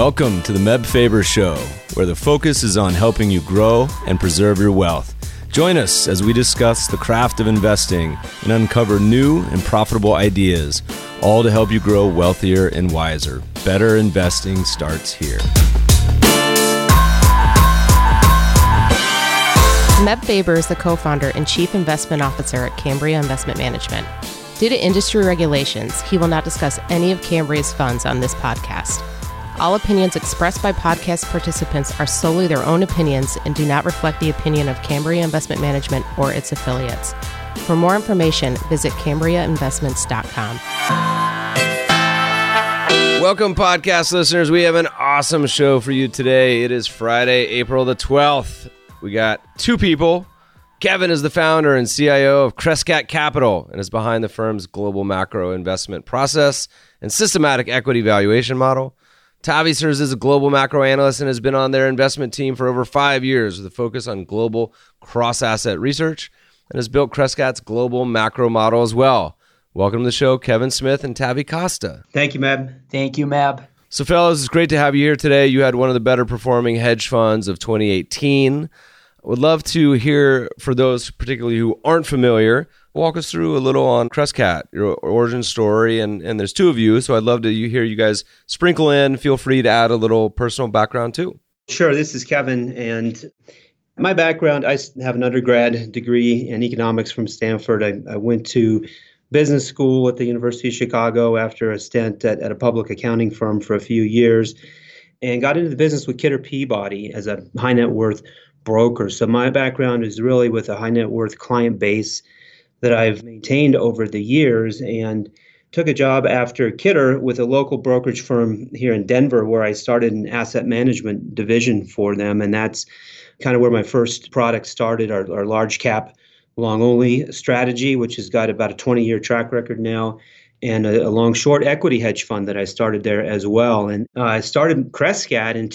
Welcome to the Meb Faber Show, where the focus is on helping you grow and preserve your wealth. Join us as we discuss the craft of investing and uncover new and profitable ideas, all to help you grow wealthier and wiser. Better investing starts here. Meb Faber is the co-founder and chief investment officer at Cambria Investment Management. Due to industry regulations, he will not discuss any of Cambria's funds on this podcast. All opinions expressed by podcast participants are solely their own opinions and do not reflect the opinion of Cambria Investment Management or its affiliates. For more information, visit CambriaInvestments.com. Welcome, podcast listeners. We have an awesome show for you today. It is Friday, April the 12th. We got two people. Kevin is the founder and CIO of Crescat Capital and is behind the firm's global macro investment process and systematic equity valuation model. Tavi serves as a global macro analyst and has been on their investment team for over 5 years with a focus on global cross-asset research and has built Crescat's global macro model as well. Welcome to the show, Kevin Smith and Tavi Costa. Thank you, Meb. Thank you, Meb. So, fellas, it's great to have you here today. You had one of the better performing hedge funds of 2018. I would love to hear, for those particularly who aren't familiar, walk us through a little on Crescat, your origin story, and there's two of you, so I'd love to hear you guys sprinkle in. Feel free to add a little personal background too. Sure, this is Kevin, and my background, I have an undergrad degree in economics from Stanford. I went to business school at the University of Chicago after a stint at a public accounting firm for a few years, and got into the business with Kidder Peabody as a high net worth broker. So my background is really with a high net worth client base that I've maintained over the years, and took a job after Kidder with a local brokerage firm here in Denver where I started an asset management division for them. And that's kind of where my first product started, our large cap long only strategy, which has got about a 20-year track record now, and a long short equity hedge fund that I started there as well. And I started Crescat in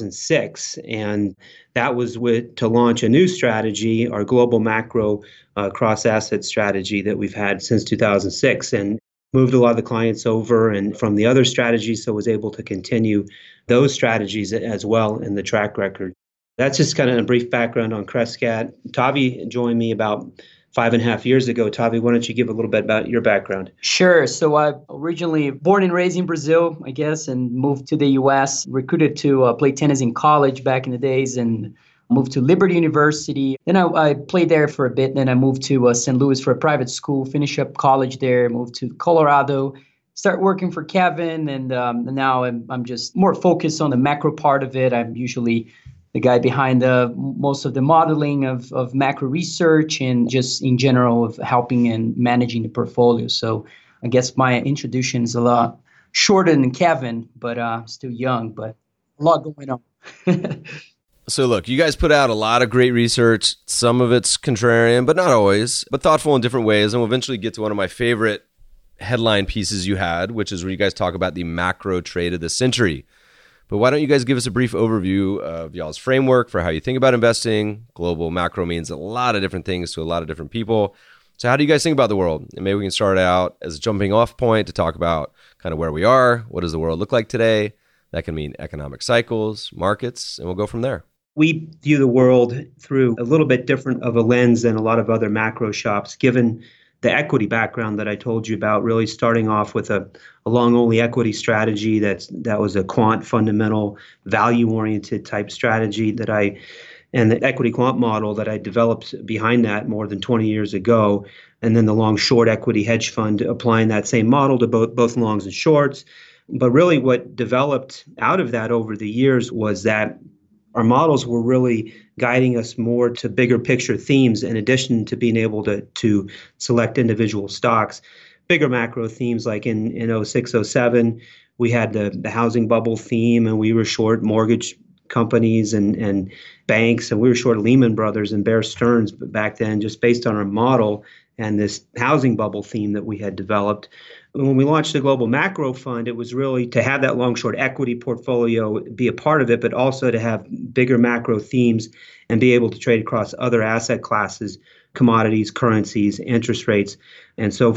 2006, and that was to launch a new strategy, our global macro cross-asset strategy that we've had since 2006, and moved a lot of the clients over and from the other strategies, so was able to continue those strategies as well in the track record. That's just kind of a brief background on Crescat. Tavi joined me about 5.5 years ago. Tavi, why don't you give a little bit about your background? Sure. So I originally born and raised in Brazil, I guess, and moved to the U.S., recruited to play tennis in college back in the days, and moved to Liberty University. Then I played there for a bit. Then I moved to St. Louis for a private school, finished up college there, moved to Colorado, start working for Kevin. And now I'm just more focused on the macro part of it. I'm usually the guy behind most of the modeling of macro research and just in general of helping and managing the portfolio. So I guess my introduction is a lot shorter than Kevin, but still young, but a lot going on. So look, you guys put out a lot of great research. Some of it's contrarian, but not always, but thoughtful in different ways. And we'll eventually get to one of my favorite headline pieces you had, which is where you guys talk about the macro trade of the century. But why don't you guys give us a brief overview of y'all's framework for how you think about investing? Global macro means a lot of different things to a lot of different people. So how do you guys think about the world? And maybe we can start out as a jumping off point to talk about kind of where we are. What does the world look like today? That can mean economic cycles, markets, and we'll go from there. We view the world through a little bit different of a lens than a lot of other macro shops, given the equity background that I told you about, really starting off with a long-only equity strategy that was a quant fundamental, value-oriented type strategy and the equity quant model that I developed behind that more than 20 years ago, and then the long-short equity hedge fund applying that same model to both longs and shorts. But really what developed out of that over the years was that our models were really guiding us more to bigger picture themes in addition to being able to select individual stocks. Bigger macro themes like in 06, 07, we had the housing bubble theme, and we were short mortgage companies and banks, and we were short Lehman Brothers and Bear Stearns back then, just based on our model and this housing bubble theme that we had developed. When we launched the Global Macro Fund, it was really to have that long-short equity portfolio be a part of it, but also to have bigger macro themes and be able to trade across other asset classes, commodities, currencies, interest rates, and so forth.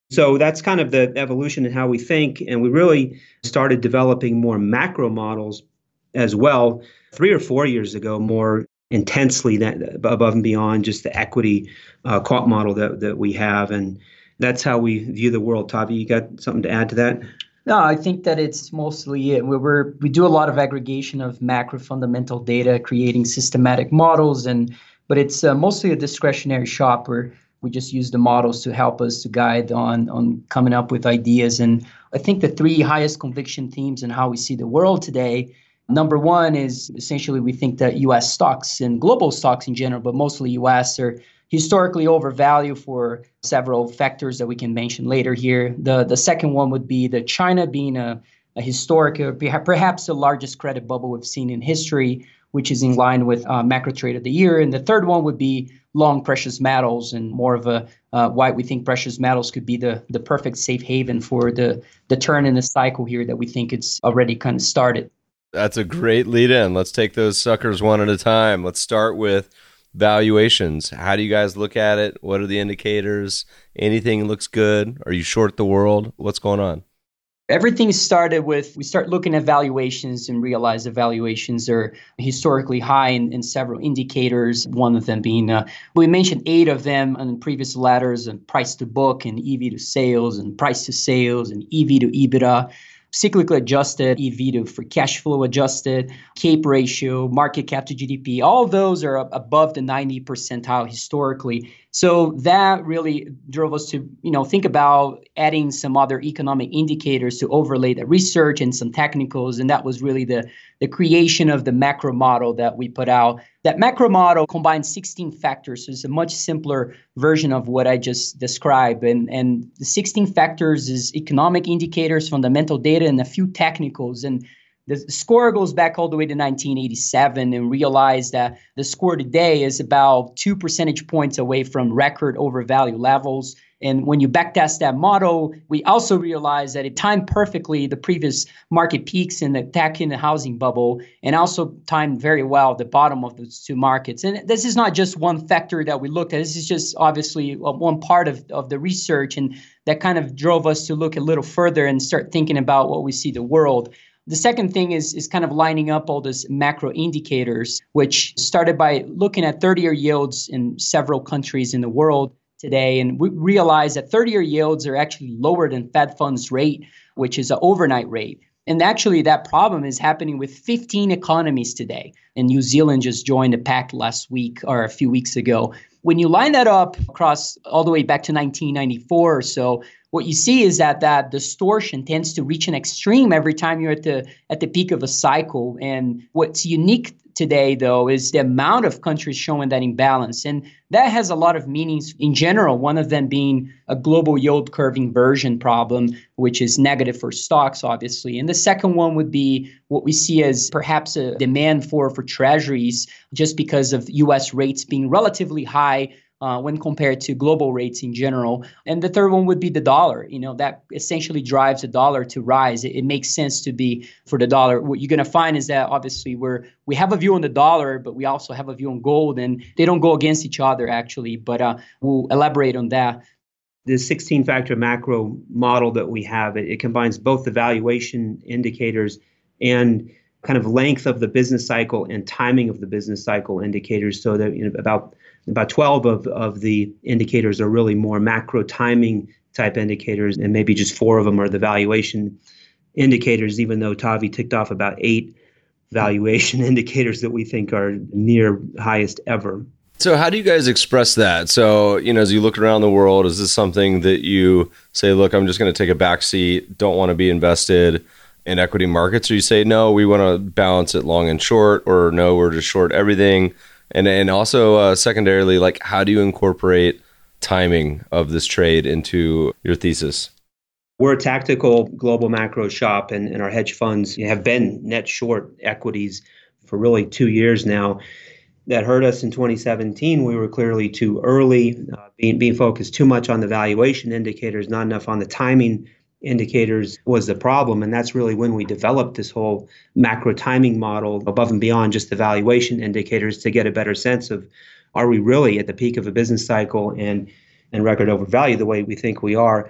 So that's kind of the evolution in how we think. And we really started developing more macro models as well 3 or 4 years ago, more intensely, that above and beyond just the equity quant model that we have. And that's how we view the world. Tavi, you got something to add to that? No, I think that it's mostly it. We do a lot of aggregation of macro fundamental data, creating systematic models, but it's mostly a discretionary shop where we just use the models to help us to guide on coming up with ideas. And I think the three highest conviction themes in how we see the world today. Number one is essentially we think that U.S. stocks and global stocks in general, but mostly U.S. are historically overvalued for several factors that we can mention later here. The second one would be that China being a historic, or perhaps the largest credit bubble we've seen in history, which is in line with macro trade of the year. And the third one would be long precious metals, and more of a why we think precious metals could be the perfect safe haven for the turn in the cycle here that we think it's already kind of started. That's a great lead in. Let's take those suckers one at a time. Let's start with valuations. How do you guys look at it? What are the indicators? Anything looks good? Are you short the world? What's going on? Everything started with, we start looking at valuations and realize the valuations are historically high in several indicators, one of them being, we mentioned 8 of them in previous letters, and price to book and EV to sales and price to sales and EV to EBITDA. Cyclically adjusted, EV to free cash flow adjusted, CAPE ratio, market cap to GDP, all those are above the 90 percentile historically. So that really drove us to, think about adding some other economic indicators to overlay the research and some technicals. And that was really the creation of the macro model that we put out. That macro model combines 16 factors. So it's a much simpler version of what I just described. And the 16 factors is economic indicators, fundamental data, and a few technicals. And the score goes back all the way to 1987, and realized that the score today is about 2 percentage points away from record overvalue levels. And when you backtest that model, we also realized that it timed perfectly the previous market peaks in the tech and the housing bubble, and also timed very well the bottom of those two markets. And this is not just one factor that we looked at. This is just obviously one part of the research, and that kind of drove us to look a little further and start thinking about what we see the world. The second thing is kind of lining up all those macro indicators, which started by looking at 30-year yields in several countries in the world today. And we realized that 30-year yields are actually lower than Fed funds rate, which is an overnight rate. And actually, that problem is happening with 15 economies today. And New Zealand just joined the pact last week or a few weeks ago. When you line that up across all the way back to 1994 or so, what you see is that distortion tends to reach an extreme every time you're at the peak of a cycle. And what's unique today, though, is the amount of countries showing that imbalance. And that has a lot of meanings in general, one of them being a global yield curve inversion problem, which is negative for stocks, obviously. And the second one would be what we see as perhaps a demand for treasuries, just because of U.S. rates being relatively high when compared to global rates in general. And the third one would be the dollar. That essentially drives the dollar to rise. It makes sense to be for the dollar. What you're going to find is that obviously we have a view on the dollar, but we also have a view on gold, and they don't go against each other actually, but we'll elaborate on that. The 16-factor macro model that we have, it combines both the valuation indicators and kind of length of the business cycle and timing of the business cycle indicators, so that about 12 of the indicators are really more macro timing type indicators, and maybe just 4 of them are the valuation indicators, even though Tavi ticked off about 8 valuation indicators that we think are near highest ever. So how do you guys express that? So, as you look around the world, is this something that you say, look, I'm just going to take a back seat, don't want to be invested in equity markets? Or you say, no, we want to balance it long and short, or no, we're just short everything? And also secondarily, like, how do you incorporate timing of this trade into your thesis? We're a tactical global macro shop, and our hedge funds have been net short equities for really 2 years now. That hurt us in 2017. We were clearly too early, being focused too much on the valuation indicators, not enough on the timing indicators was the problem. And that's really when we developed this whole macro timing model above and beyond just the valuation indicators, to get a better sense of, are we really at the peak of a business cycle and record overvalue the way we think we are?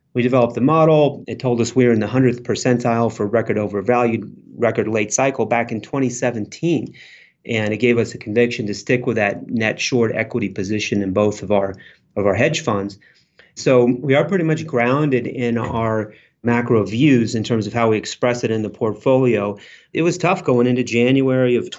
We developed the model. It told us we were in the 100th percentile for record overvalued, record late cycle back in 2017. And it gave us a conviction to stick with that net short equity position in both of our hedge funds. So we are pretty much grounded in our macro views in terms of how we express it in the portfolio. It was tough going into January of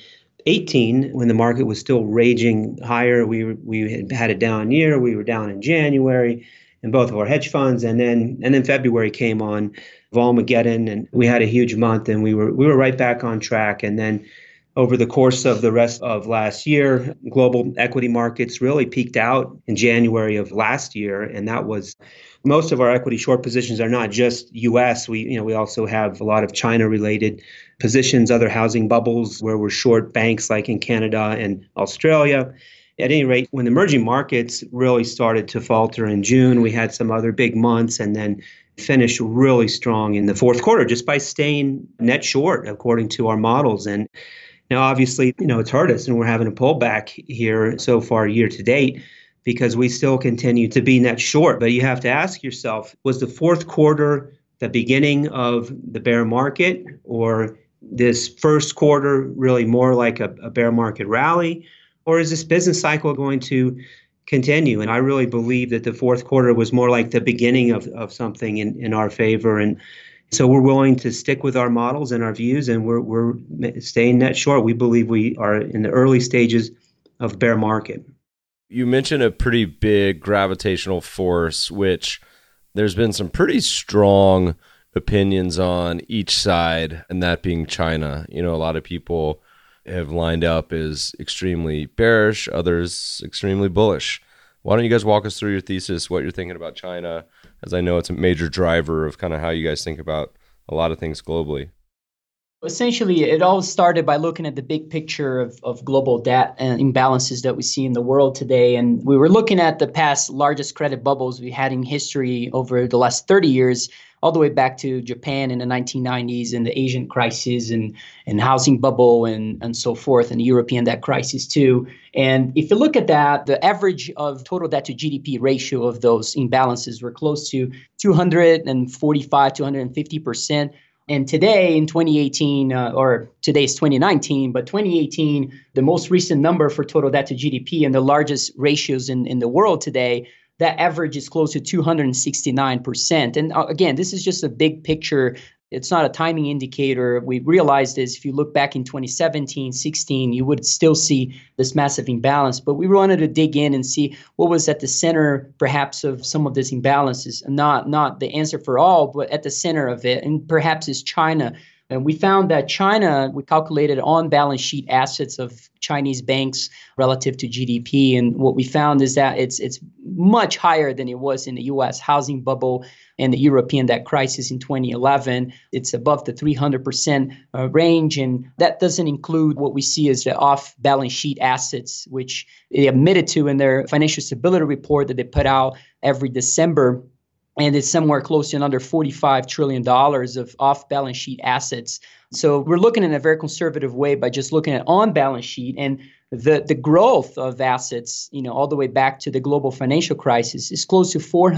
2018 when the market was still raging higher. We had a down year. We were down in January in both of our hedge funds, and then February came on, Volmageddon, and we had a huge month, and we were right back on track. And then over the course of the rest of last year, global equity markets really peaked out in January of last year, and that was most of our equity short positions are not just U.S. We also have a lot of China-related positions, other housing bubbles where we're short banks like in Canada and Australia. At any rate, when the emerging markets really started to falter in June, we had some other big months and then finished really strong in the fourth quarter just by staying net short according to our models. And now, obviously, it's hurt us and we're having a pullback here so far year to date because we still continue to be net short. But you have to ask yourself, was the fourth quarter the beginning of the bear market, or this first quarter really more like a bear market rally? Or is this business cycle going to continue? And I really believe that the fourth quarter was more like the beginning of something in our favor. And so we're willing to stick with our models and our views, and we're staying net short. We believe we are in the early stages of bear market. You mentioned a pretty big gravitational force, which there's been some pretty strong opinions on each side, and that being China. A lot of people have lined up as extremely bearish, others extremely bullish. Why don't you guys walk us through your thesis, what you're thinking about China, as I know it's a major driver of kind of how you guys think about a lot of things globally. Essentially, it all started by looking at the big picture of global debt and imbalances that we see in the world today. And we were looking at the past largest credit bubbles we had in history over the last 30 years, all the way back to Japan in the 1990s and the Asian crisis and housing bubble and so forth, and the European debt crisis too. And if you look at that, the average of total debt to GDP ratio of those imbalances were close to 245, 250%. And today in 2018, or today's 2019, but 2018, the most recent number for total debt to GDP and the largest ratios in the world today, that average is close to 269%. And again, this is just a big picture. It's not a timing indicator. We realized this if you look back in 2017, 16, you would still see this massive imbalance. But we wanted to dig in and see what was at the center, perhaps, of some of these imbalances. Not the answer for all, but at the center of it. And perhaps is China. And we found that China, we calculated on-balance sheet assets of Chinese banks relative to GDP. And what we found is that it's much higher than it was in the U.S. housing bubble and the European debt crisis in 2011. It's above the 300% range. And that doesn't include what we see as the off-balance sheet assets, which they admitted to in their financial stability report that they put out every December. And it's somewhere close to another $45 trillion of off-balance sheet assets. So we're looking in a very conservative way by just looking at on-balance sheet. And the growth of assets, all the way back to the global financial crisis is close to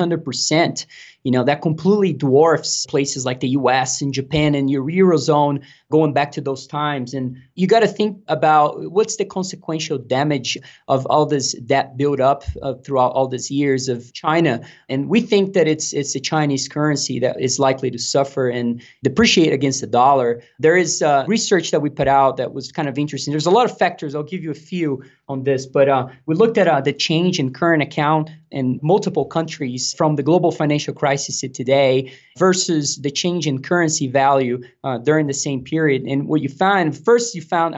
400%. That completely dwarfs places like the U.S. and Japan and your Eurozone going back to those times. And you got to think about what's the consequential damage of all this debt buildup throughout all these years of China. And we think that it's the Chinese currency that is likely to suffer and depreciate against the dollar. There is research that we put out that was kind of interesting. There's a lot of factors. I'll give you a few on this, but we looked at the change in current account in multiple countries from the global financial crisis to today versus the change in currency value during the same period. And what you find, first you find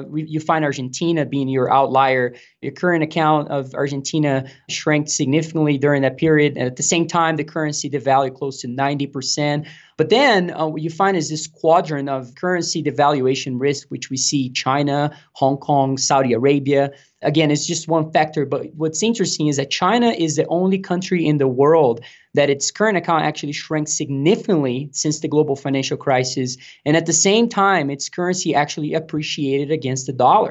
Argentina being your outlier. Your current account of Argentina shrank significantly during that period. And at the same time, the currency devalued close to 90%. But then what you find is this quadrant of currency devaluation risk, which we see China, Hong Kong, Saudi Arabia. Again, it's just one factor. But what's interesting is that China is the only country in the world that its current account actually shrank significantly since the global financial crisis. And at the same time, its currency actually appreciated against the dollar.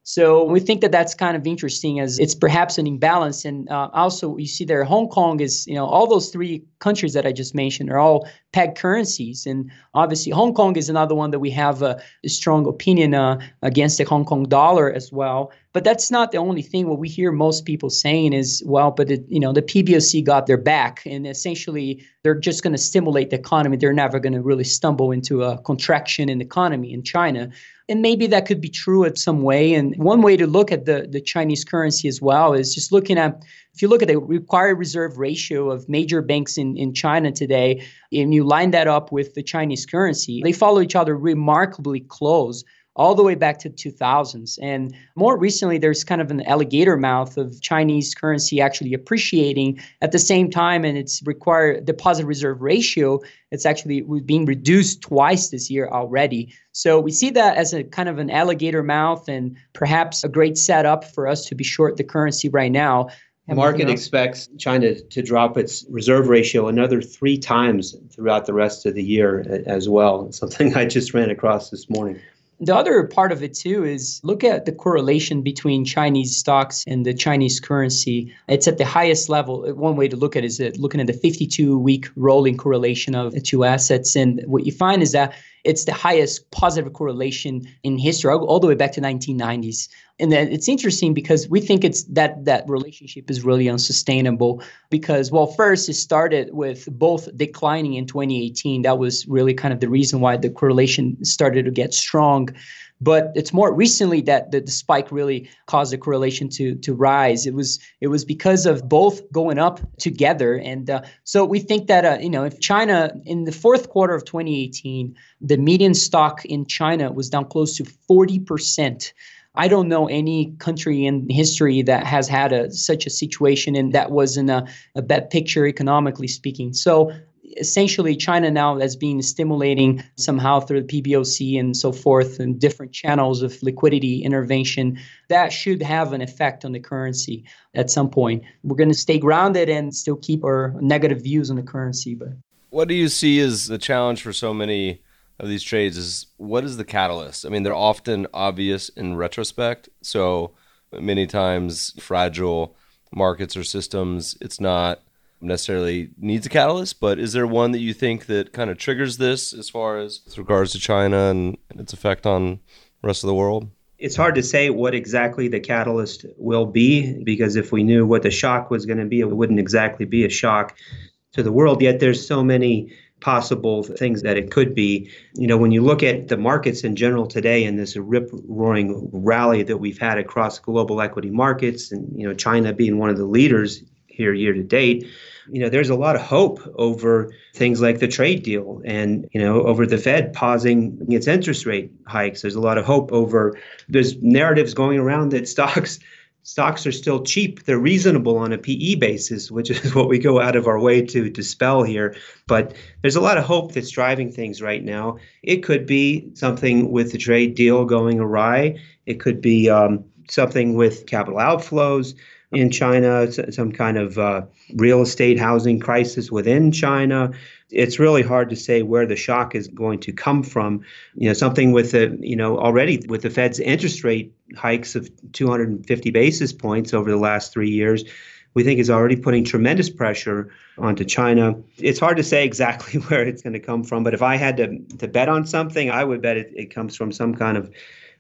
So we think that that's kind of interesting as it's perhaps an imbalance. And also you see there, Hong Kong is, all those three countries that I just mentioned are all peg currencies. And obviously Hong Kong is another one that we have a strong opinion against the Hong Kong dollar as well. But that's not the only thing. What we hear most people saying is, but the PBOC got their back, and essentially they're just going to stimulate the economy. They're never going to really stumble into a contraction in the economy in China. And maybe that could be true in some way. And one way to look at the Chinese currency as well is just looking at, if you look at the required reserve ratio of major banks in China today, and you line that up with the Chinese currency, they follow each other remarkably close all the way back to 2000s. And more recently, there's kind of an alligator mouth of Chinese currency actually appreciating at the same time, and its required deposit reserve ratio, it's actually being reduced twice this year already. So we see that as a kind of an alligator mouth and perhaps a great setup for us to be short the currency right now. The market expects China to drop its reserve ratio another 3 times throughout the rest of the year as well, something I just ran across this morning. The other part of it, too, is look at the correlation between Chinese stocks and the Chinese currency. It's at the highest level. One way to look at it is looking at the 52-week rolling correlation of the two assets. And what you find is that it's the highest positive correlation in history, all the way back to 1990s. And then it's interesting because we think it's that relationship is really unsustainable because, first it started with both declining in 2018. That was really kind of the reason why the correlation started to get strong. But it's more recently that the spike really caused the correlation to rise. It was because of both going up together. And so we think that, if China in the fourth quarter of 2018, the median stock in China was down close to 40%. I don't know any country in history that has had such a situation, and that wasn't a bad picture economically speaking. So essentially, China now has been stimulating somehow through the PBOC and so forth and different channels of liquidity intervention. That should have an effect on the currency at some point. We're going to stay grounded and still keep our negative views on the currency. But what do you see as the challenge for so many of these trades is what is the catalyst? I mean, they're often obvious in retrospect. So many times fragile markets or systems, it's not necessarily needs a catalyst, but is there one that you think that kind of triggers this as far as with regards to China and its effect on the rest of the world? It's hard to say what exactly the catalyst will be, because if we knew what the shock was going to be, it wouldn't exactly be a shock to the world. Yet there's so many possible things that it could be. When you look at the markets in general today and this rip-roaring rally that we've had across global equity markets, and China being one of the leaders here year to date, there's a lot of hope over things like the trade deal and, over the Fed pausing its interest rate hikes. There's a lot of hope there's narratives going around that stocks are still cheap. They're reasonable on a PE basis, which is what we go out of our way to dispel here. But there's a lot of hope that's driving things right now. It could be something with the trade deal going awry. It could be something with capital outflows in China, some kind of real estate housing crisis within China. It's really hard to say where the shock is going to come from. Something with already with the Fed's interest rate hikes of 250 basis points over the last 3 years, we think is already putting tremendous pressure onto China. It's hard to say exactly where it's going to come from, but if I had to bet on something, I would bet it comes from some kind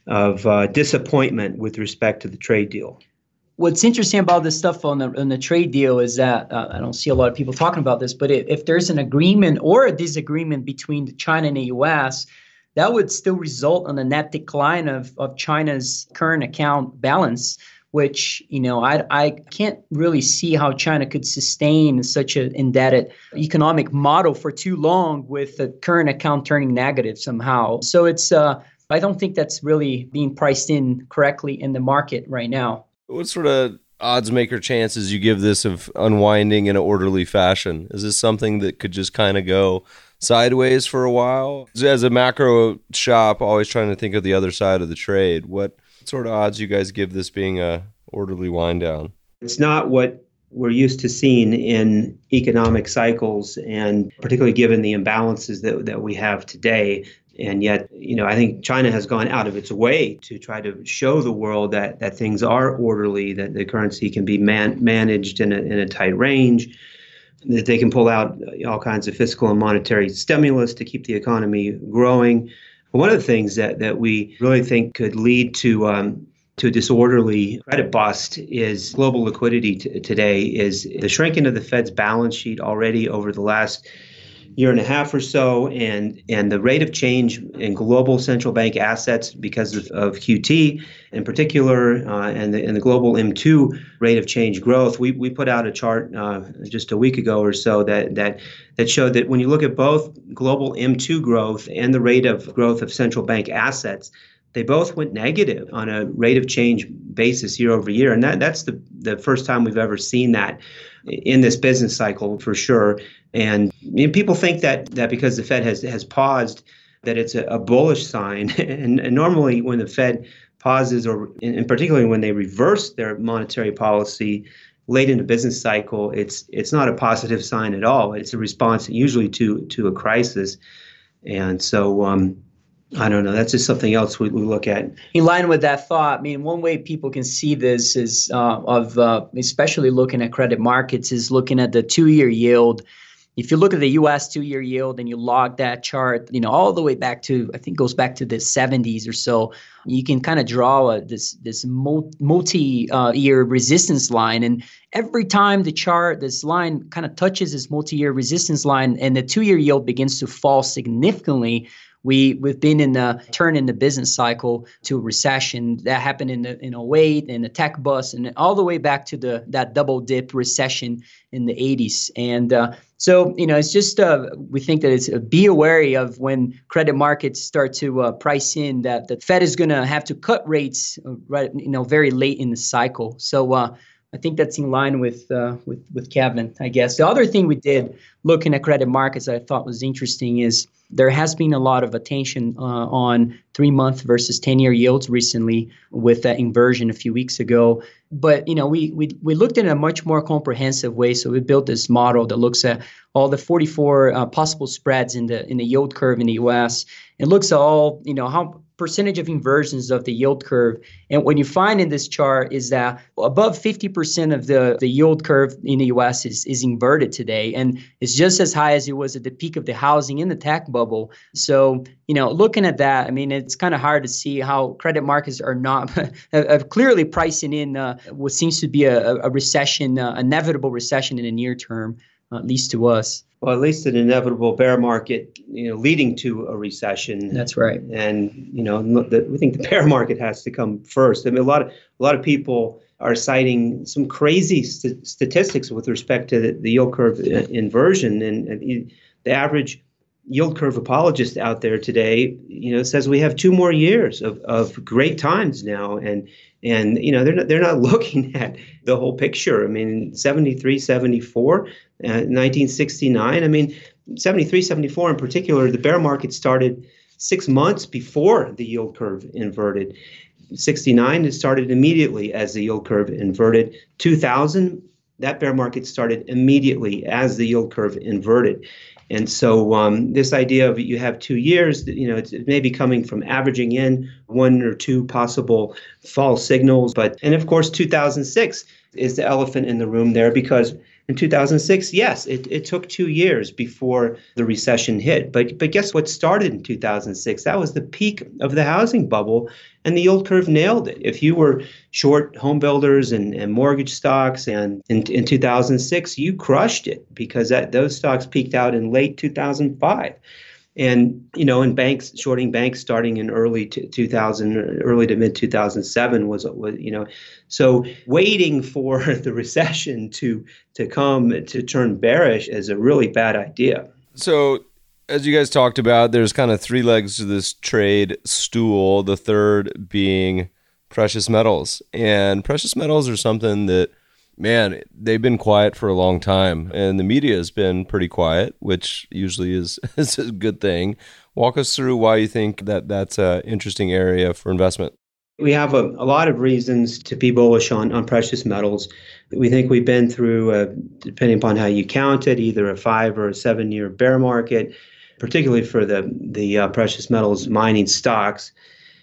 of disappointment with respect to the trade deal. What's interesting about this stuff on the trade deal is that I don't see a lot of people talking about this, but if there's an agreement or a disagreement between China and the U.S., that would still result in a net decline of China's current account balance, which, I can't really see how China could sustain such an indebted economic model for too long with the current account turning negative somehow. So I don't think that's really being priced in correctly in the market right now. What sort of odds maker chances you give this of unwinding in an orderly fashion? Is this something that could just kind of go sideways for a while? As a macro shop, always trying to think of the other side of the trade, what sort of odds you guys give this being a orderly wind down? It's not what we're used to seeing in economic cycles, and particularly given the imbalances that we have today, And yet, I think China has gone out of its way to try to show the world that things are orderly, that the currency can be managed in a tight range, that they can pull out all kinds of fiscal and monetary stimulus to keep the economy growing. One of the things that we really think could lead to a disorderly credit bust is global liquidity today, is the shrinking of the Fed's balance sheet already over the last year and a half or so, and the rate of change in global central bank assets because of QT in particular, and the global M2 rate of change growth. We put out a chart just a week ago or so that showed that when you look at both global M2 growth and the rate of growth of central bank assets, they both went negative on a rate of change basis year over year. And that's the first time we've ever seen that in this business cycle, for sure. And people think that because the Fed has paused, that it's a bullish sign. And normally when the Fed pauses, and particularly when they reverse their monetary policy late in the business cycle, it's not a positive sign at all. It's a response usually to a crisis. And so I don't know. That's just something else we look at. In line with that thought, I mean, one way people can see this is especially looking at credit markets, is looking at the 2-year yield. If you look at the U.S. 2-year yield and you log that chart, all the way back to, I think goes back to the 70s or so, you can kind of draw this multi-year resistance line. And every time this line kind of touches this multi-year resistance line and the 2-year yield begins to fall significantly, we've been in a turn in the business cycle to a recession that happened in 2008 and the tech bust, and all the way back to that double dip recession in the 80s. And so it's just we think that it's be wary of when credit markets start to price in that the Fed is going to have to cut rates very late in the cycle. So I think that's in line with Kevin, I guess. The other thing we did looking at credit markets that I thought was interesting is there has been a lot of attention on 3-month versus 10-year yields recently with that inversion a few weeks ago. But we looked at it in a much more comprehensive way. So we built this model that looks at all the 44 possible spreads in the yield curve in the U.S. and looks at all how percentage of inversions of the yield curve. And what you find in this chart is that above 50% of the yield curve in the U.S. is inverted today. And it's just as high as it was at the peak of the housing and the tech bubble. So, looking at that, I mean, it's kind of hard to see how credit markets are not clearly pricing in what seems to be a recession, inevitable recession in the near term, at least to us. Well, at least an inevitable bear market, leading to a recession. That's right. And we think the bear market has to come first. I mean, a lot of people are citing some crazy statistics with respect to the yield curve inversion, and the average yield curve apologist out there today, says we have 2 more years of great times now, and they're not looking at the whole picture. I mean, 73, 74, 1969. I mean, 73, 74 in particular, the bear market started 6 months before the yield curve inverted. 69, it started immediately as the yield curve inverted. 2000, that bear market started immediately as the yield curve inverted. And so this idea of you have 2 years, it may be coming from averaging in 1 or 2 possible false signals. And of course, 2006 is the elephant in the room there, because in 2006, yes, it took 2 years before the recession hit. But guess what started in 2006? That was the peak of the housing bubble, and the yield curve nailed it. If you were short home builders and mortgage stocks, and in 2006, you crushed it, because those stocks peaked out in late 2005. And, in banks, shorting banks starting in early 2000, early to mid 2007 was, so waiting for the recession to come to turn bearish is a really bad idea. So as you guys talked about, there's kind of 3 legs to this trade stool, the third being precious metals. And precious metals are something that, man, they've been quiet for a long time, and the media has been pretty quiet, which usually is a good thing. Walk us through why you think that's an interesting area for investment. We have a lot of reasons to be bullish on precious metals. We think we've been through, depending upon how you count it, either a 5 or a 7 year bear market. particularly for the precious metals mining stocks.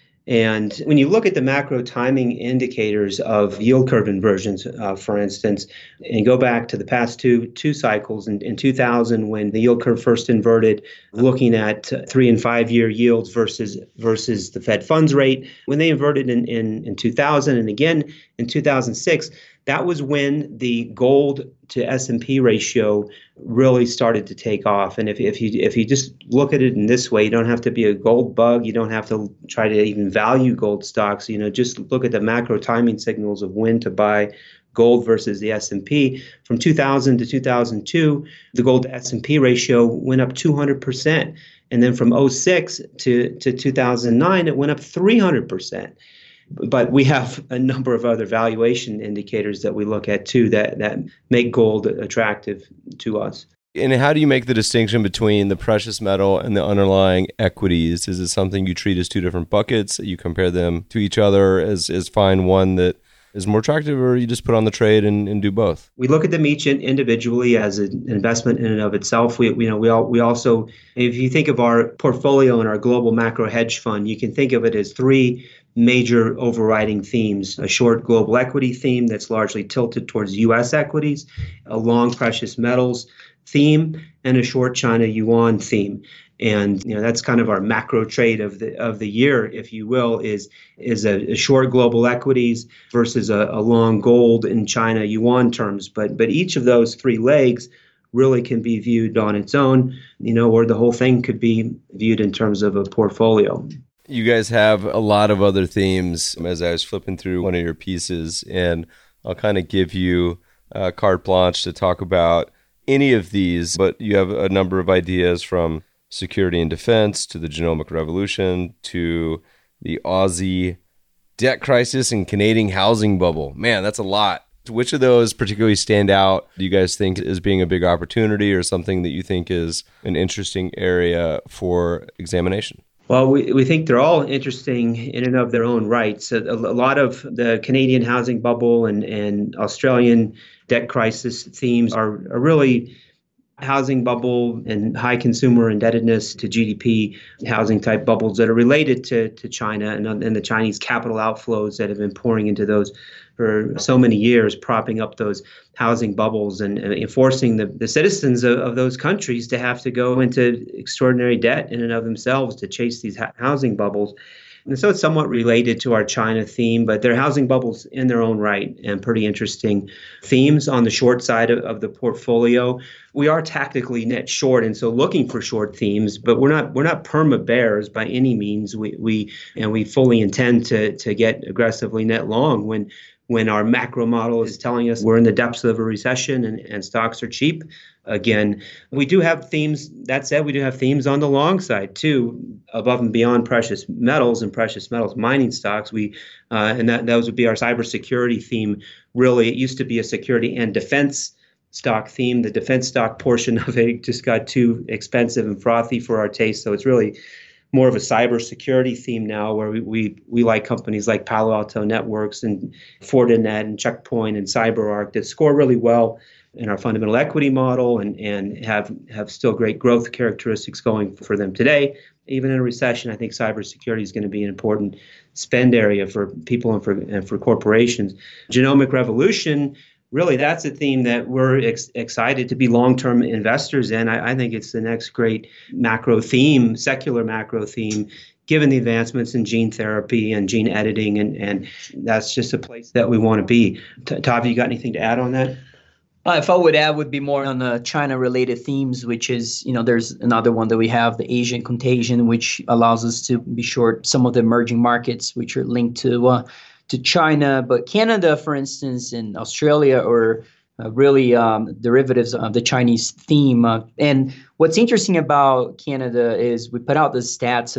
And when you look at the macro timing indicators of yield curve inversions, for instance, and go back to the past two cycles in 2000 when the yield curve first inverted, looking at 3 and 5 year yields versus the Fed funds rate, when they inverted in 2000 and again in 2006, that was when the gold to S&P ratio really started to take off. And if you just look at it in this way, you don't have to be a gold bug. You don't have to try to even value gold stocks. Just look at the macro timing signals of when to buy gold versus the S&P. From 2000 to 2002, the gold to S&P ratio went up 200%. And then from 06 to 2009, it went up 300%. But we have a number of other valuation indicators that we look at too that make gold attractive to us. And how do you make the distinction between the precious metal and the underlying equities? Is it something you treat as two different buckets? You compare them to each other as find one that is more attractive, or you just put on the trade and do both? We look at them each individually as an investment in and of itself. We also, if you think of our portfolio and our global macro hedge fund, you can think of it as three major overriding themes: a short global equity theme that's largely tilted towards U.S. equities, a long precious metals theme, and a short China yuan theme. And that's kind of our macro trade of the year, if you will, is a short global equities versus a long gold in China yuan terms. But each of those three legs really can be viewed on its own, or the whole thing could be viewed in terms of a portfolio. You guys have a lot of other themes as I was flipping through one of your pieces, and I'll kind of give you carte blanche to talk about any of these, but you have a number of ideas from security and defense to the genomic revolution to the Aussie debt crisis and Canadian housing bubble. Man, that's a lot. Which of those particularly stand out, do you guys think, is being a big opportunity or something that you think is an interesting area for examination? Well, we think they're all interesting in and of their own rights. A lot of the Canadian housing bubble and Australian debt crisis themes are really housing bubble and high consumer indebtedness to GDP housing type bubbles that are related to China and the Chinese capital outflows that have been pouring into those for so many years, propping up those housing bubbles and forcing the citizens of those countries to have to go into extraordinary debt in and of themselves to chase these housing bubbles. And so it's somewhat related to our China theme, but they're housing bubbles in their own right and pretty interesting themes. On the short side of the portfolio, we are tactically net short, and so looking for short themes, but we're not perma bears by any means. We fully intend to get aggressively net long when our macro model is telling us we're in the depths of a recession and stocks are cheap. Again, we do have themes. That said, we do have themes on the long side too, above and beyond precious metals and precious metals mining stocks. And those would be our cybersecurity theme. Really, it used to be a security and defense stock theme. The defense stock portion of it just got too expensive and frothy for our taste. So it's really more of a cybersecurity theme now, where we like companies like Palo Alto Networks and Fortinet and Checkpoint and CyberArk that score really well in our fundamental equity model and have still great growth characteristics going for them today. Even in a recession, I think cybersecurity is going to be an important spend area for people and for corporations. Genomic revolution, really, that's a theme that we're excited to be long-term investors in. I think it's the next great macro theme, secular macro theme, given the advancements in gene therapy and gene editing, and that's just a place that we want to be. Tavi, you got anything to add on that? If I would add, would be more on the China-related themes, which is, there's another one that we have, the Asian contagion, which allows us to be short some of the emerging markets, which are linked to China. But Canada, for instance, and Australia are really derivatives of the Chinese theme. And what's interesting about Canada is we put out the stats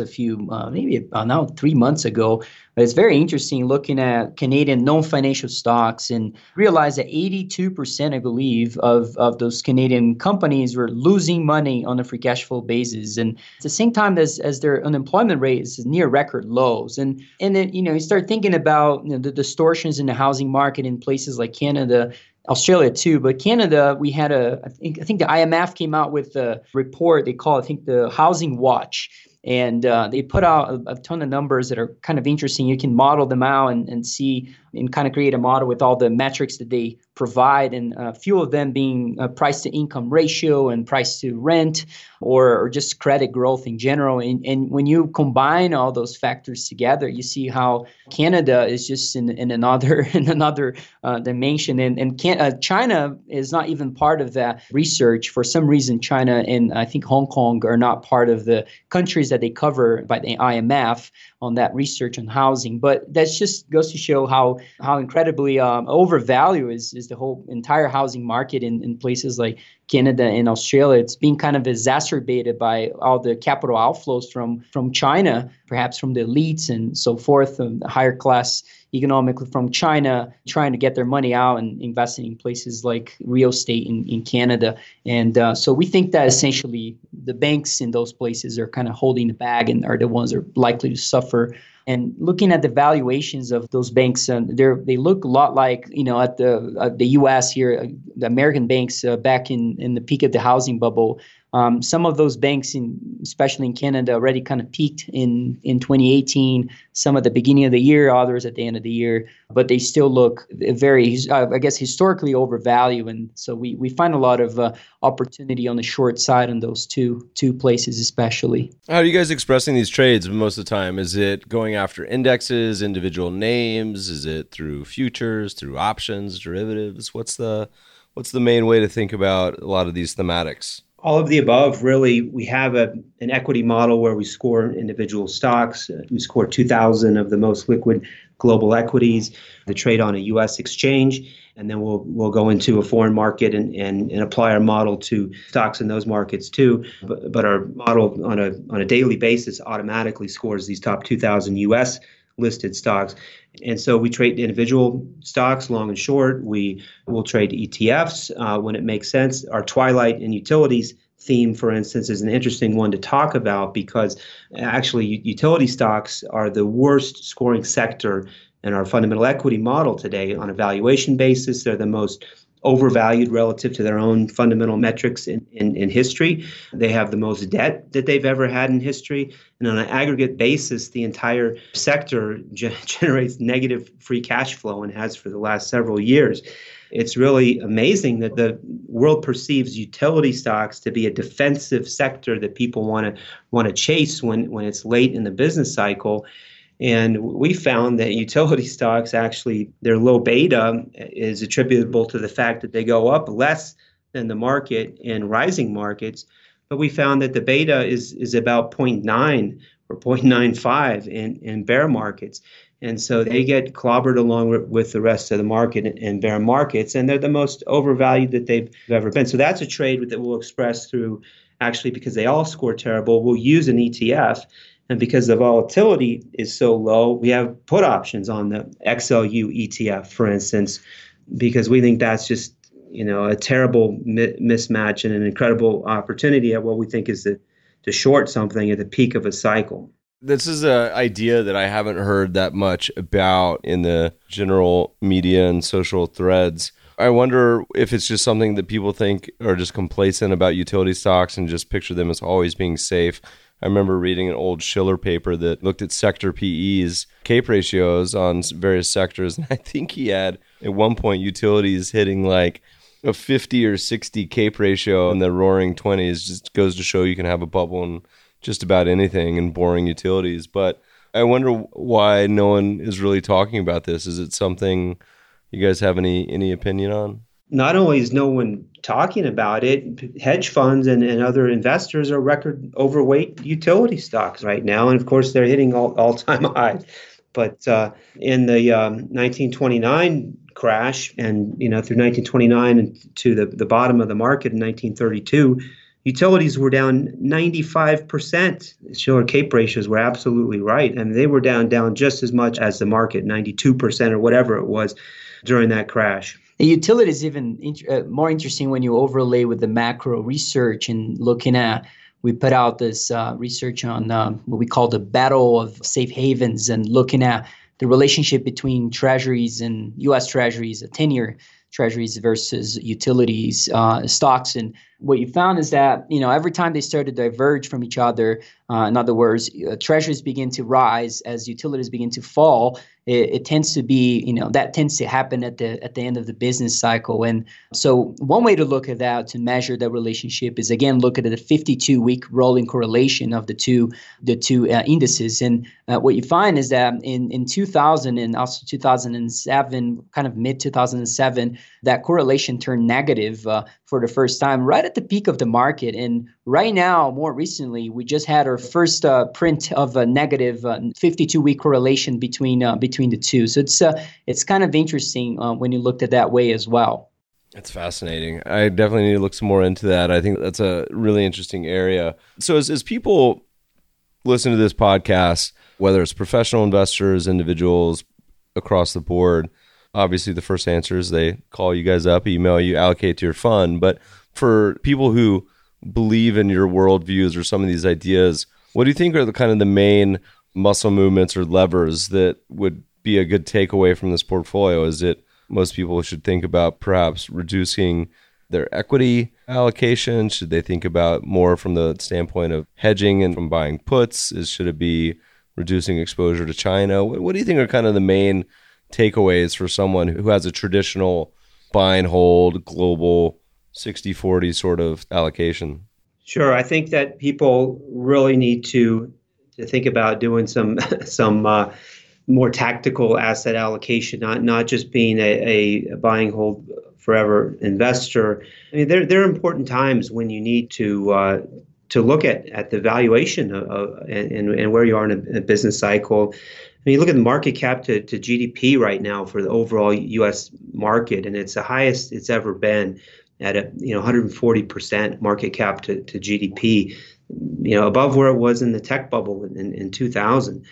now 3 months ago. But it's very interesting looking at Canadian non-financial stocks and realize that 82%, I believe, of those Canadian companies were losing money on a free cash flow basis. And at the same time as their unemployment rate is near record lows. And then, you start thinking about the distortions in the housing market in places like Canada. Australia too, but Canada, we had I think the IMF came out with a report they call, I think, the Housing Watch. And they put out a ton of numbers that are kind of interesting. You can model them out and see and kind of create a model with all the metrics that they provide, and a few of them being price to income ratio and price to rent, or just credit growth in general. And when you combine all those factors together, you see how Canada is just in another dimension. And China is not even part of that research. For some reason, China and I think Hong Kong are not part of the countries that they cover by the IMF on that research on housing. But that just goes to show how incredibly overvalued is the whole entire housing market in places like Canada and Australia. It's being kind of exacerbated by all the capital outflows from China, perhaps from the elites and so forth, and the higher class economically from China, trying to get their money out and investing in places like real estate in Canada. And so we think that essentially the banks in those places are kind of holding the bag and are the ones that are likely to suffer. And looking at the valuations of those banks, they look a lot like, at the U.S. here, the American banks back in the peak of the housing bubble. Some of those banks, especially in Canada, already kind of peaked in 2018, some at the beginning of the year, others at the end of the year, but they still look very, I guess, historically overvalued. And so we find a lot of opportunity on the short side on those two places especially. How are you guys expressing these trades most of the time? Is it going after indexes, individual names? Is it through futures, through options, derivatives? What's the main way to think about a lot of these thematics? All of the above, really. We have an equity model where we score individual stocks. We score 2,000 of the most liquid global equities that trade on a U.S. exchange. And then we'll go into a foreign market and apply our model to stocks in those markets too. But our model on a daily basis automatically scores these top 2,000 U.S. listed stocks. And so we trade individual stocks, long and short. We will trade ETFs when it makes sense. Our Twilight and Utilities theme, for instance, is an interesting one to talk about because actually utility stocks are the worst scoring sector in our fundamental equity model today. On a valuation basis, they're the most overvalued relative to their own fundamental metrics in history. They have the most debt that they've ever had in history. And on an aggregate basis, the entire sector generates negative free cash flow and has for the last several years. It's really amazing that the world perceives utility stocks to be a defensive sector that people want to chase when it's late in the business cycle. And we found that utility stocks, actually, their low beta is attributable to the fact that they go up less than the market in rising markets. But we found that the beta is about 0.9 or 0.95 in bear markets. And so they get clobbered along with the rest of the market in bear markets. And they're the most overvalued that they've ever been. So that's a trade that we'll express through, actually, because they all score terrible, we'll use an ETF. And because the volatility is so low, we have put options on the XLU ETF, for instance, because we think that's just, a terrible mismatch and an incredible opportunity at what we think is to short something at the peak of a cycle. This is an idea that I haven't heard that much about in the general media and social threads. I wonder if it's just something that people think are just complacent about utility stocks and just picture them as always being safe. I remember reading an old Schiller paper that looked at sector PEs, CAPE ratios on various sectors. And I think he had at one point utilities hitting like a 50 or 60 CAPE ratio in the roaring 20s. Just goes to show you can have a bubble in just about anything in boring utilities. But I wonder why no one is really talking about this. Is it something you guys have any opinion on? Not only is no one talking about it, hedge funds and other investors are record overweight utility stocks right now. And of course, they're hitting all-time highs. But in the 1929 crash and, through 1929 and to the bottom of the market in 1932, utilities were down 95%. Schiller CAPE ratios were absolutely right. I mean, they were down just as much as the market, 92% or whatever it was during that crash. The utility is even more interesting when you overlay with the macro research and looking at, we put out this research on what we call the battle of safe havens and looking at the relationship between treasuries and U.S. treasuries, 10-year treasuries versus utilities stocks. And what you found is that, every time they start to diverge from each other, in other words, treasuries begin to rise as utilities begin to fall, it tends to be, that tends to happen at the end of the business cycle. And so one way to look at that, to measure that relationship, is again look at the 52-week rolling correlation of the two indices. And what you find is that in 2000 and also 2007, kind of mid 2007, that correlation turned negative for the first time right at the peak of the market. And right now, more recently, we just had our first print of a negative 52-week correlation between the two. So it's kind of interesting when you looked at that way as well. It's fascinating. I definitely need to look some more into that. I think that's a really interesting area. So as people listen to this podcast, whether it's professional investors, individuals across the board, obviously the first answer is they call you guys up, email you, allocate to your fund. But for people who believe in your worldviews or some of these ideas, what do you think are the main muscle movements or levers that would be a good takeaway from this portfolio? Is it most people should think about perhaps reducing their equity allocation? Should they think about more from the standpoint of hedging and from buying puts? Should it be reducing exposure to China? What do you think are kind of the main takeaways for someone who has a traditional buy and hold global 60-40 sort of allocation? Sure. I think that people really need to think about doing some more tactical asset allocation, not just being a buy and hold forever investor. I mean, there are important times when you need to look at the valuation and where you are in a business cycle. I mean, you look at the market cap to GDP right now for the overall U.S. market, and it's the highest it's ever been at 140% market cap to GDP, above where it was in the tech bubble in 2000.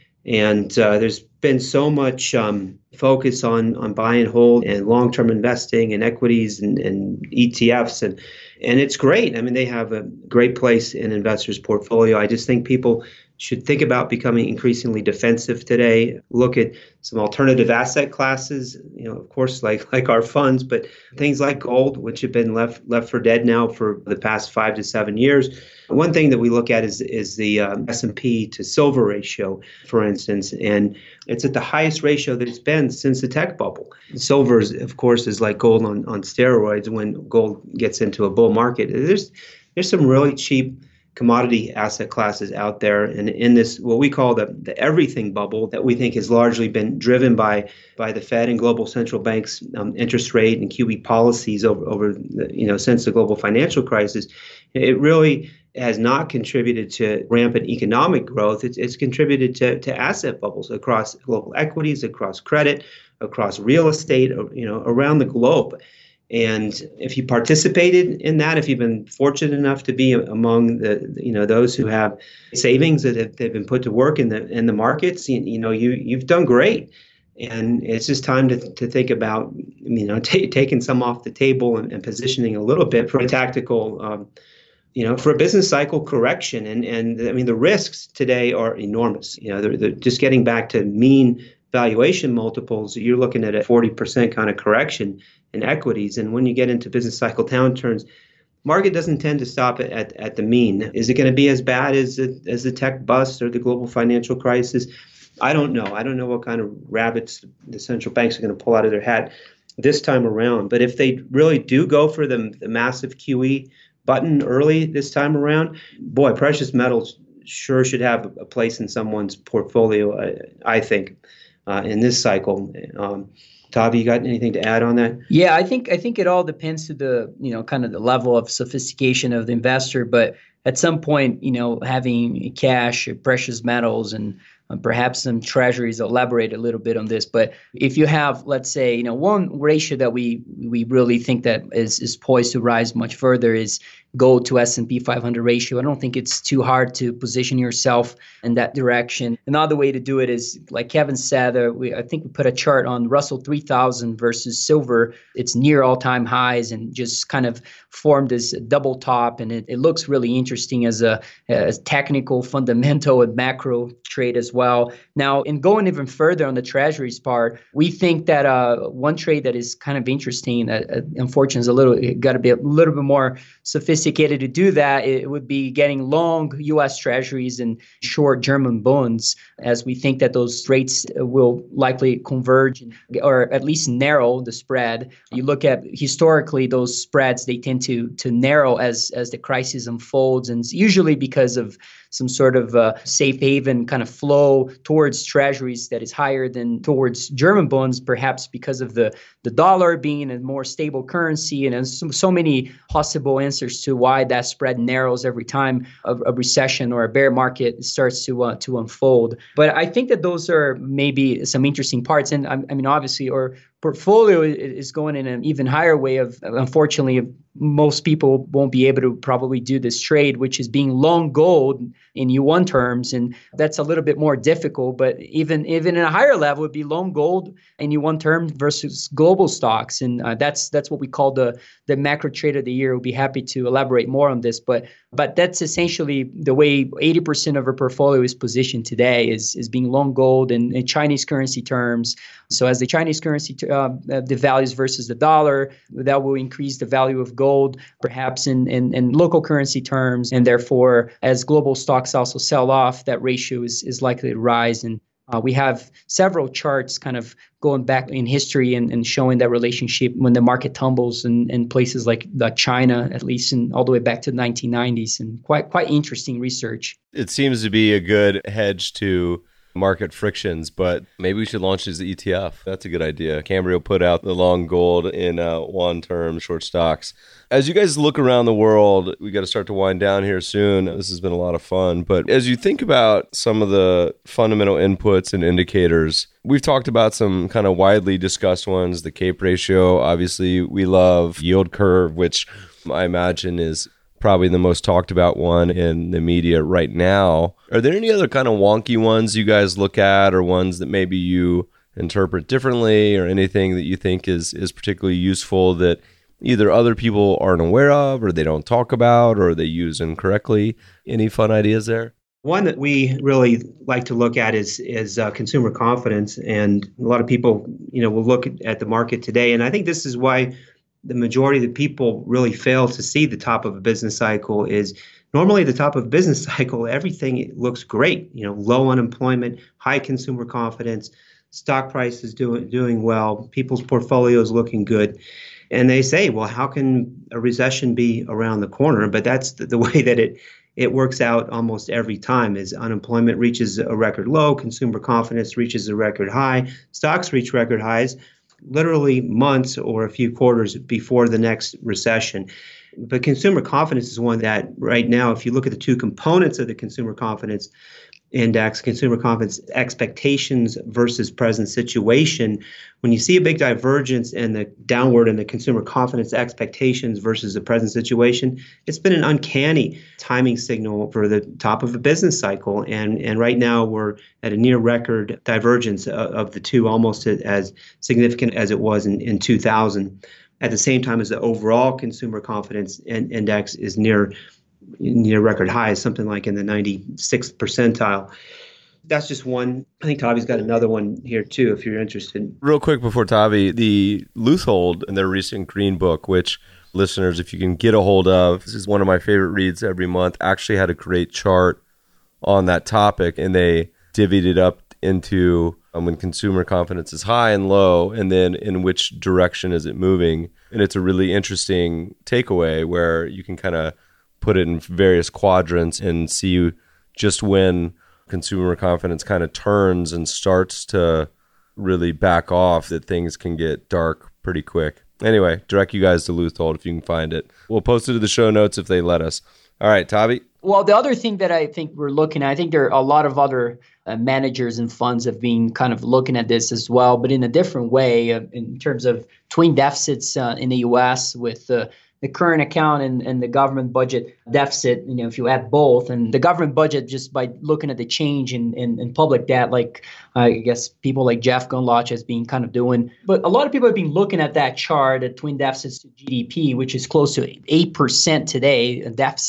And there's been so much focus on buy and hold and long-term investing and equities and ETFs, and it's great. I mean, they have a great place in investors' portfolio. I just think people should think about becoming increasingly defensive today. Look at some alternative asset classes, of course, like our funds, but things like gold, which have been left for dead now for the past 5 to 7 years. One thing that we look at is the S&P to silver ratio, for instance, and it's at the highest ratio that it's been since the tech bubble. Silver, of course, is like gold on steroids when gold gets into a bull market. There's some really cheap commodity asset classes out there, and in this what we call the everything bubble that we think has largely been driven by the Fed and global central banks' interest rate and QE policies over since the global financial crisis. It really has not contributed to rampant economic growth. It's contributed to asset bubbles across global equities, across credit, across real estate, around the globe. And if you participated in that, if you've been fortunate enough to be among those who have savings that have been put to work in the markets, you've done great. And it's just time to think about taking some off the table and positioning a little bit for a tactical for a business cycle correction. And I mean, the risks today are enormous. They're just getting back to mean valuation multiples. You're looking at a 40% kind of correction in equities. And when you get into business cycle downturns, market doesn't tend to stop at the mean. Is it going to be as bad as the tech bust or the global financial crisis? I don't know. I don't know what kind of rabbits the central banks are going to pull out of their hat this time around. But if they really do go for the massive QE button early this time around, boy, precious metals sure should have a place in someone's portfolio, I think, in this cycle. Tavi, you got anything to add on that? Yeah, I think it all depends to the kind of the level of sophistication of the investor. But at some point, having cash, precious metals, and perhaps some treasuries, elaborate a little bit on this. But if you have, let's say, one ratio that we really think that is poised to rise much further is gold to S&P 500 ratio. I don't think it's too hard to position yourself in that direction. Another way to do it is, like Kevin said, I think we put a chart on Russell 3000 versus silver. It's near all-time highs and just kind of formed this double top. And it looks really interesting as a technical, fundamental, and macro trade as well. Now, in going even further on the treasuries part, we think that one trade that is kind of interesting, unfortunately, got to be a little bit more sophisticated to do that. It would be getting long U.S. treasuries and short German bonds, as we think that those rates will likely converge or at least narrow the spread. You look at historically, those spreads, they tend to narrow as the crisis unfolds, and it's usually because of some sort of safe haven kind of flow towards treasuries that is higher than towards German bonds, perhaps because of the dollar being a more stable currency. And there's so many possible answers to why that spread narrows every time a recession or a bear market starts to unfold. But I think that those are maybe some interesting parts. And I mean, obviously, our portfolio is going in an even higher way of, unfortunately, most people won't be able to probably do this trade, which is being long gold in yuan terms. And that's a little bit more difficult, but even in a higher level, it would be long gold in yuan terms versus global stocks. And that's what we call the macro trade of the year. We'll be happy to elaborate more on this, but that's essentially the way 80% of our portfolio is positioned today is being long gold in Chinese currency terms. So as the Chinese currency devalues versus the dollar, that will increase the value of gold, perhaps in local currency terms. And therefore, as global stocks also sell off, that ratio is likely to rise. And we have several charts kind of going back in history and showing that relationship when the market tumbles in places like China, at least, and all the way back to the 1990s. And quite interesting research. It seems to be a good hedge to market frictions, but maybe we should launch as the ETF. That's a good idea. Cambria put out the long gold in one-term short stocks. As you guys look around the world, we got to start to wind down here soon. This has been a lot of fun, but as you think about some of the fundamental inputs and indicators, we've talked about some kind of widely discussed ones. The CAPE ratio, obviously, we love. Yield curve, which I imagine is probably the most talked about one in the media right now. Are there any other kind of wonky ones you guys look at, or ones that maybe you interpret differently, or anything that you think is particularly useful that either other people aren't aware of, or they don't talk about, or they use incorrectly? Any fun ideas there? One that we really like to look at is consumer confidence, and a lot of people, will look at the market today, and I think this is why the majority of the people really fail to see the top of a business cycle. Is normally the top of a business cycle, everything looks great. Low unemployment, high consumer confidence, stock prices doing well, people's portfolios looking good. And they say, well, how can a recession be around the corner? But that's the way that it works out almost every time. Is unemployment reaches a record low, consumer confidence reaches a record high, stocks reach record highs, literally months or a few quarters before the next recession. But consumer confidence is one that right now, if you look at the two components of the consumer confidence index, consumer confidence expectations versus present situation, when you see a big divergence in the downward in the consumer confidence expectations versus the present situation, it's been an uncanny timing signal for the top of a business cycle. And right now we're at a near record divergence of the two, almost as significant as it was in 2000. At the same time as the overall consumer confidence index is near record highs, something like in the 96th percentile. That's just one. I think Tavi's got another one here too, if you're interested. Real quick before Tavi, the Leuthold in their recent Green Book, which listeners, if you can get a hold of, this is one of my favorite reads every month, actually had a great chart on that topic, and they divvied it up into when consumer confidence is high and low, and then in which direction is it moving. And it's a really interesting takeaway where you can kind of put it in various quadrants and see just when consumer confidence kind of turns and starts to really back off, that things can get dark pretty quick. Anyway, direct you guys to Leuthold if you can find it. We'll post it to the show notes if they let us. All right, Tavi. Well, the other thing that I think we're looking at, I think there are a lot of other managers and funds have been kind of looking at this as well, but in a different way in terms of twin deficits in the U.S. with the current account and the government budget deficit, if you add both, and the government budget, just by looking at the change in public debt, like I guess people like Jeff Gundlach has been kind of doing. But a lot of people have been looking at that chart at twin deficits to GDP, which is close to 8% today, a deficit.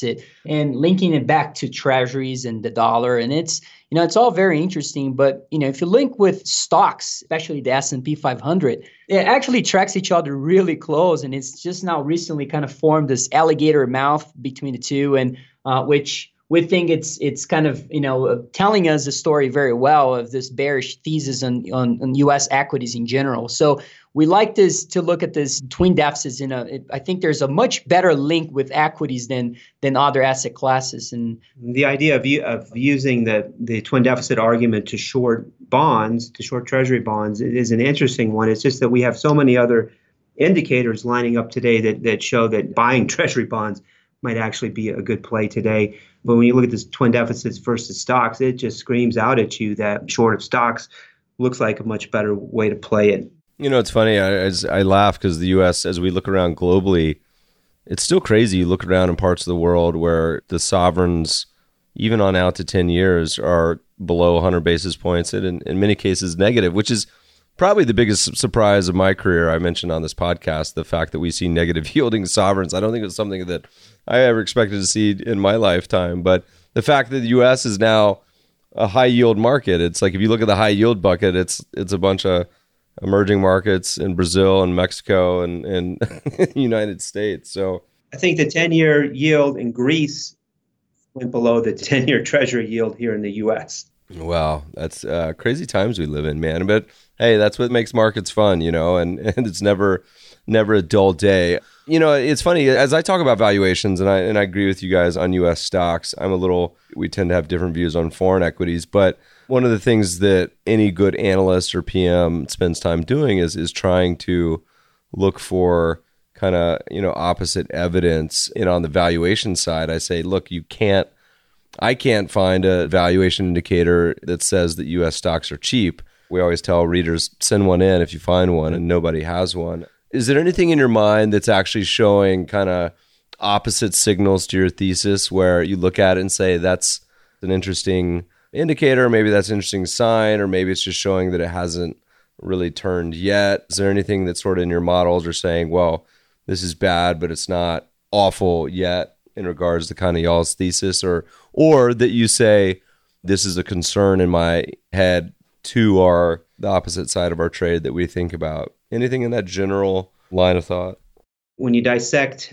and linking it back to treasuries and the dollar. And it's, it's all very interesting. But, if you link with stocks, especially the S&P 500, it actually tracks each other really close. And it's just now recently kind of formed this alligator mouth between the two, and which we think it's kind of, telling us the story very well of this bearish thesis on U.S. equities in general. So we like this to look at this twin deficits I think there's a much better link with equities than other asset classes. And the idea of using the twin deficit argument to short bonds, to short treasury bonds, is an interesting one. It's just that we have so many other indicators lining up today that show that buying treasury bonds might actually be a good play today. But when you look at this twin deficits versus stocks, it just screams out at you that short of stocks looks like a much better way to play it. It's funny. I laugh because the U.S., as we look around globally, it's still crazy. You look around in parts of the world where the sovereigns, even on out to 10 years, are below 100 basis points and in many cases negative, which is probably the biggest surprise of my career. I mentioned on this podcast the fact that we see negative yielding sovereigns. I don't think it's something that I ever expected to see in my lifetime. But the fact that the U.S. is now a high yield market, it's like if you look at the high yield bucket, it's a bunch of emerging markets in Brazil and Mexico and United States. So I think the 10-year yield in Greece went below the 10-year treasury yield here in the U.S. Wow, that's crazy times we live in, man. But hey, that's what makes markets fun, and it's never a dull day. It's funny, as I talk about valuations, and I agree with you guys on U.S. stocks, we tend to have different views on foreign equities, but one of the things that any good analyst or PM spends time doing is trying to look for kind of, opposite evidence. On the valuation side, I say, look, I can't find a valuation indicator that says that U.S. stocks are cheap. We always tell readers, send one in if you find one, and nobody has one. Is there anything in your mind that's actually showing kind of opposite signals to your thesis where you look at it and say, that's an interesting indicator, maybe that's an interesting sign, or maybe it's just showing that it hasn't really turned yet? Is there anything that's sort of in your models are saying, well, this is bad, but it's not awful yet in regards to kind of y'all's thesis, or that you say, this is a concern in my head to the opposite side of our trade that we think about? Anything in that general line of thought? When you dissect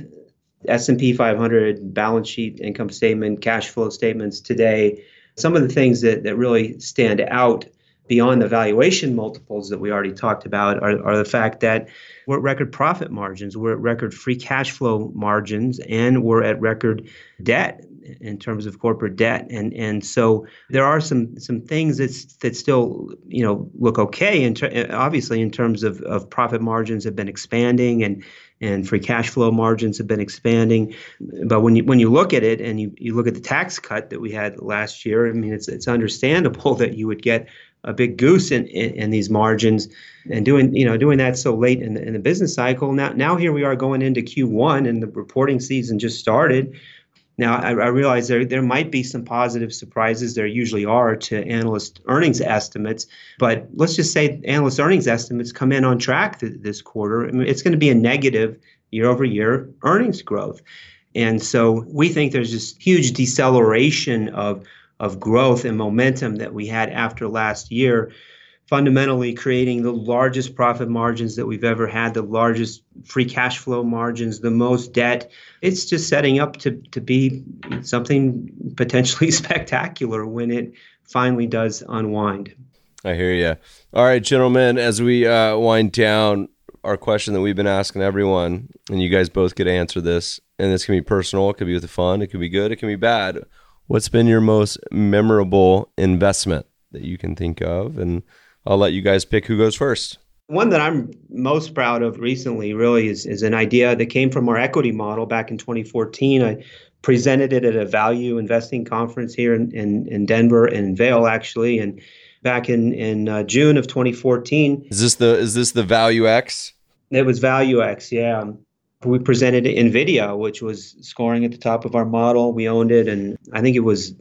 S&P 500 balance sheet, income statement, cash flow statements today, some of the things that really stand out beyond the valuation multiples that we already talked about are the fact that we're at record profit margins, we're at record free cash flow margins, and we're at record debt in terms of corporate debt. And so there are some things that still, look okay. Obviously, in terms of profit margins have been expanding and free cash flow margins have been expanding. But when you look at it and you look at the tax cut that we had last year, I mean, it's understandable that you would get a big goose in these margins, and doing that so late in the business cycle. Now here we are going into Q1 and the reporting season just started. Now I realize there might be some positive surprises. There usually are to analyst earnings estimates, but let's just say analyst earnings estimates come in on track this quarter. I mean, it's going to be a negative year-over-year earnings growth, and so we think there's this huge deceleration of growth and momentum that we had after last year, fundamentally creating the largest profit margins that we've ever had, the largest free cash flow margins, the most debt. It's just setting up to be something potentially spectacular when it finally does unwind. I hear you. All right, gentlemen, as we wind down, our question that we've been asking everyone, and you guys both get to answer this, and this can be personal, it could be with the fun, it can be good, it can be bad. What's been your most memorable investment that you can think of? And I'll let you guys pick who goes first. One that I'm most proud of recently really is an idea that came from our equity model back in 2014. I presented it at a value investing conference here in Denver and in Vail, actually. And back in June of 2014. Is this the Value X? It was Value X, yeah. We presented NVIDIA, which was scoring at the top of our model. We owned it, and I think it was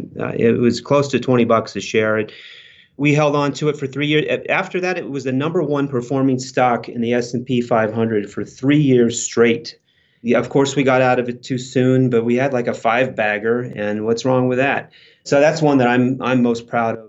it was close to $20 a share. We held on to it for 3 years. After that, it was the number one performing stock in the S&P 500 for 3 years straight. Yeah, of course, we got out of it too soon, but we had like a 5-bagger, and what's wrong with that? So that's one that I'm most proud of.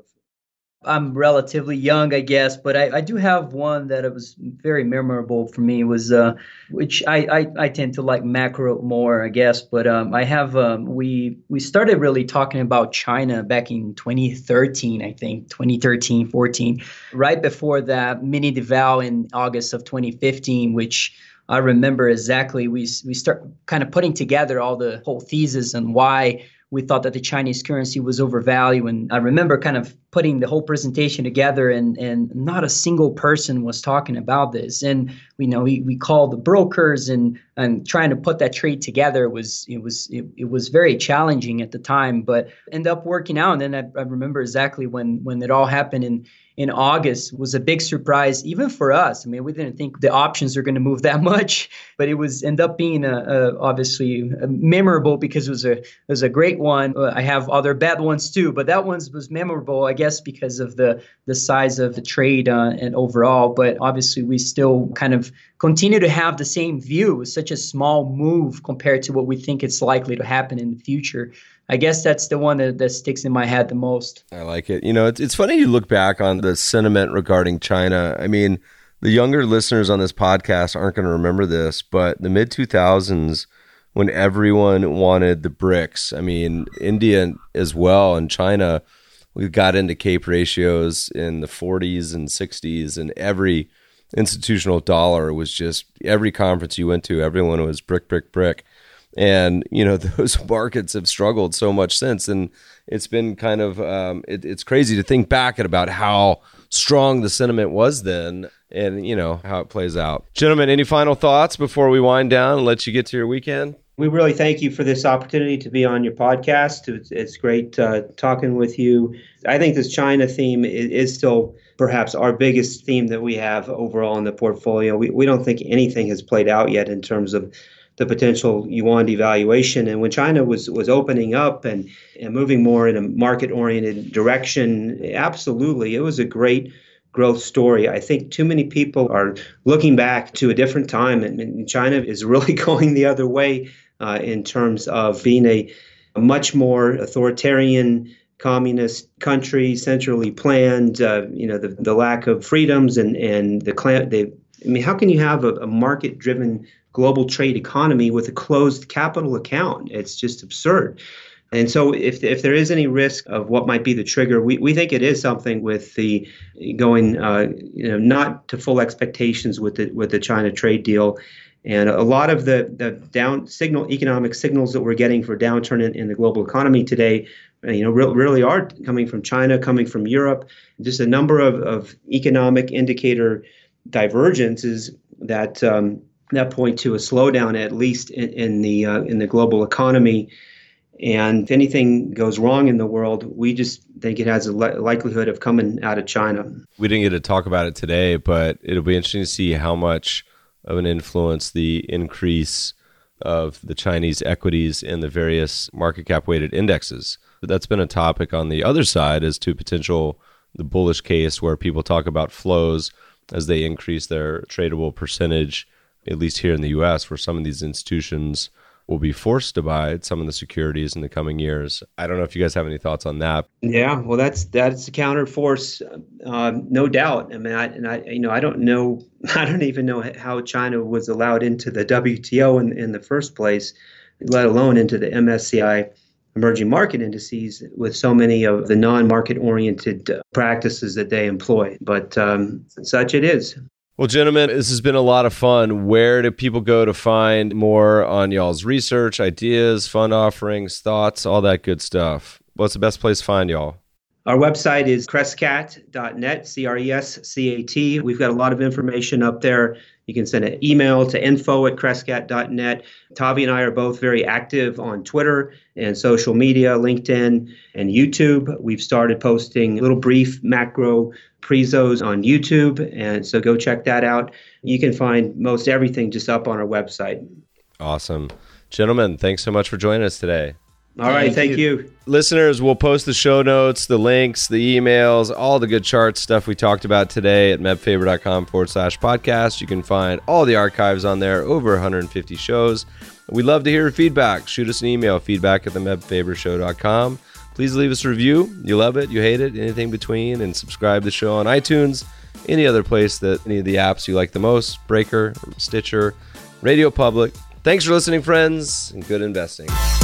I'm relatively young, I guess, but I do have one that it was very memorable for me was which I tend to like macro more, I guess, but I have we started really talking about China back in 2013, I think 2013, 14, right before that mini deval in August of 2015, which I remember exactly. We start kind of putting together all the whole thesis and why we thought that the Chinese currency was overvalued. And I remember kind of putting the whole presentation together, and not a single person was talking about this. And we called the brokers and trying to put that trade together it was very challenging at the time, but ended up working out. And then I remember exactly when it all happened in August was a big surprise, even for us. I mean, we didn't think the options were going to move that much, but it was end up being obviously memorable because it was a great one. I have other bad ones too, but that one was memorable, I guess, because of the size of the trade and overall. But obviously, we still kind of continue to have the same view. It's such a small move compared to what we think it's likely to happen in the future. I guess that's the one that sticks in my head the most. I like it. It's funny you look back on the sentiment regarding China. I mean, the younger listeners on this podcast aren't going to remember this, but the mid-2000s, when everyone wanted the BRICS, I mean, India as well and China, we got into CAPE ratios in the 40s and 60s, and every institutional dollar was just, every conference you went to, everyone was BRIC. And, those markets have struggled so much since. And it's been kind of, it's crazy to think back at about how strong the sentiment was then and, how it plays out. Gentlemen, any final thoughts before we wind down and let you get to your weekend? We really thank you for this opportunity to be on your podcast. It's great talking with you. I think this China theme is still perhaps our biggest theme that we have overall in the portfolio. We don't think anything has played out yet in terms of the potential yuan devaluation. And when China was opening up and moving more in a market-oriented direction, absolutely, it was a great growth story. I think too many people are looking back to a different time, and China is really going the other way in terms of being a much more authoritarian communist country, centrally planned, the lack of freedoms and how can you have a market-driven global trade economy with a closed capital account? It's just absurd. And so if there is any risk of what might be the trigger, we think it is something with the going not to full expectations with the China trade deal. And a lot of the economic signals that we're getting for downturn in the global economy today, really are coming from China, coming from Europe. Just a number of economic indicator divergences that point to a slowdown, at least in the global economy. And if anything goes wrong in the world, we just think it has a likelihood of coming out of China. We didn't get to talk about it today, but it'll be interesting to see how much of an influence the increase of the Chinese equities in the various market cap weighted indexes. That's been a topic on the other side as to the bullish case where people talk about flows as they increase their tradable percentage, at least here in the U.S., where some of these institutions will be forced to buy some of the securities in the coming years. I don't know if you guys have any thoughts on that. Yeah, well, that's a counter force, no doubt. I mean, I don't know. I don't even know how China was allowed into the WTO in the first place, let alone into the MSCI emerging market indices with so many of the non-market oriented practices that they employ. But such it is. Well, gentlemen, this has been a lot of fun. Where do people go to find more on y'all's research, ideas, fund offerings, thoughts, all that good stuff? What's the best place to find y'all? Our website is crescat.net, CRESCAT. We've got a lot of information up there. You can send an email to info@crescat.net. Tavi and I are both very active on Twitter and social media, LinkedIn and YouTube. We've started posting little brief macro prezos on YouTube, and so go check that out. You can find most everything just up on our website. Awesome. Gentlemen, thanks so much for joining us today. All right. Thank you. Listeners, we'll post the show notes, the links, the emails, all the good charts, stuff we talked about today at mebfaber.com/podcast. You can find all the archives on there, over 150 shows. We'd love to hear your feedback. Shoot us an email, feedback@themebfabershow.com. Please leave us a review. You love it, you hate it, anything between, and subscribe to the show on iTunes, any other place that any of the apps you like the most, Breaker, Stitcher, Radio Public. Thanks for listening, friends, and good investing.